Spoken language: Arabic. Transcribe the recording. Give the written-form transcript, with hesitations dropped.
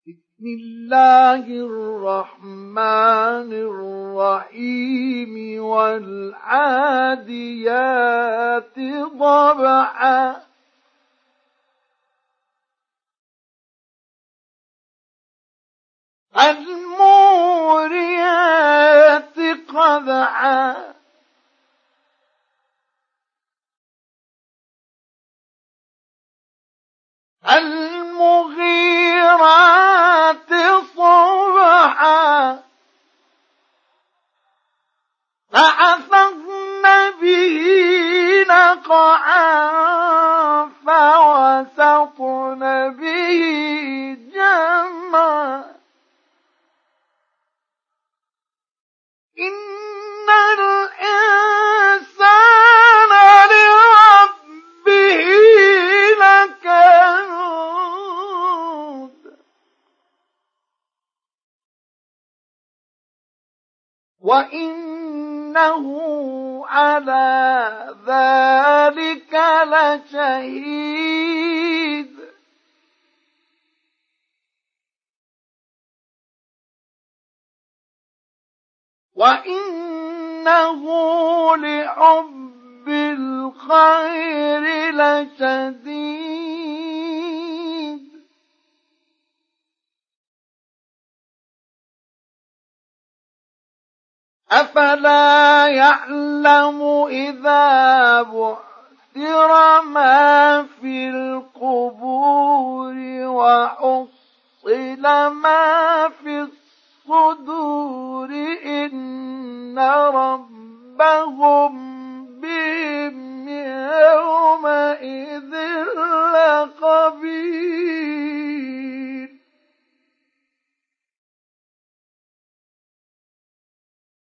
بسم الله الرحمن الرحيم والعاديات ضبحا فالموريات قدحا المغيرات صبحا فأثرن به نقعا فوسطن به جمعا إن الإنسان لربه لكنود وإنه على ذلك لشهيد وإنه لحب الخير لشديد أفلا يعلم إذا بعثر ما في القبور وحصل ما في الصدور إن ربهم